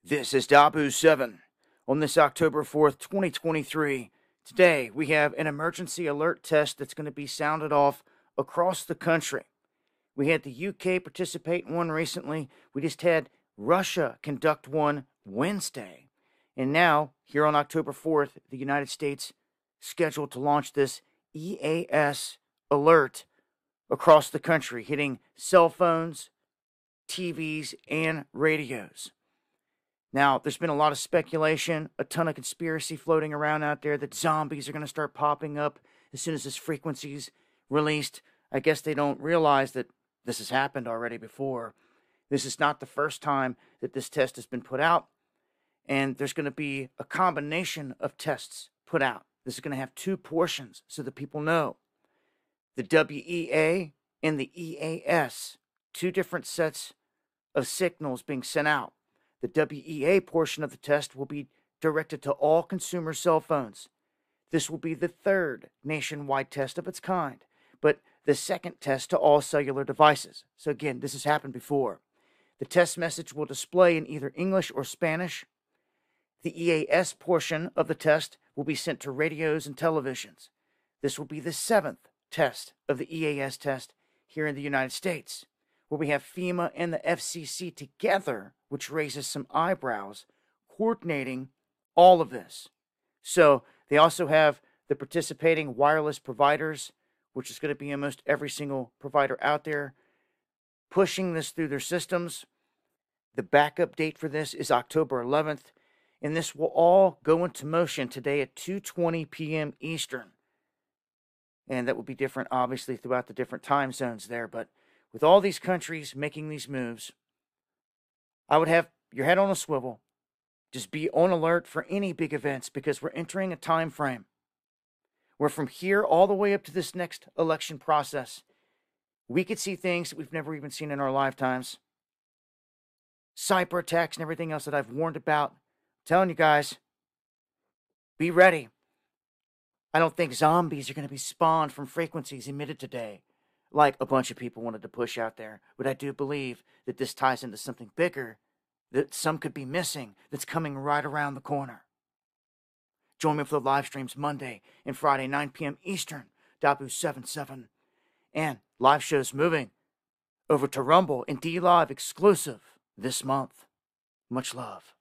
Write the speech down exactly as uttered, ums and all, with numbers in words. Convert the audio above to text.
This is Dabu seven. On this October fourth, twenty twenty-three, today we have an emergency alert test that's going to be sounded off across the country. We had the U K participate in one recently. We just had Russia conduct one Wednesday. And now, here on October fourth, the United States scheduled to launch this E A S alert across the country, hitting cell phones, T Vs, and radios. Now, there's been a lot of speculation, a ton of conspiracy floating around out there that zombies are going to start popping up as soon as this frequency's released. I guess they don't realize that this has happened already before. This is not the first time that this test has been put out, and there's going to be a combination of tests put out. This is going to have two portions so that people know. The W E A and the E A S, two different sets of signals being sent out. The W E A portion of the test will be directed to all consumer cell phones. This will be the third nationwide test of its kind, but the second test to all cellular devices. So again, this has happened before. The test message will display in either English or Spanish. The E A S portion of the test will be sent to radios and televisions. This will be the seventh test of the E A S test here in the United States, where we have FEMA and the F C C together, which raises some eyebrows, coordinating all of this. So they also have the participating wireless providers, which is going to be almost every single provider out there, pushing this through their systems. The backup date for this is October eleventh, and this will all go into motion today at two twenty p.m. Eastern. And that will be different, obviously, throughout the different time zones there, but with all these countries making these moves, I would have your head on a swivel. Just be on alert for any big events, because we're entering a time frame where from here all the way up to this next election process, we could see things that we've never even seen in our lifetimes. Cyber attacks and everything else that I've warned about. I'm telling you guys, be ready. I don't think zombies are going to be spawned from frequencies emitted today, like a bunch of people wanted to push out there. But I do believe that this ties into something bigger that some could be missing that's coming right around the corner. Join me for the live streams Monday and Friday, nine p.m. Eastern, Dabu seven seven. And live shows moving over to Rumble and D Live exclusive this month. Much love.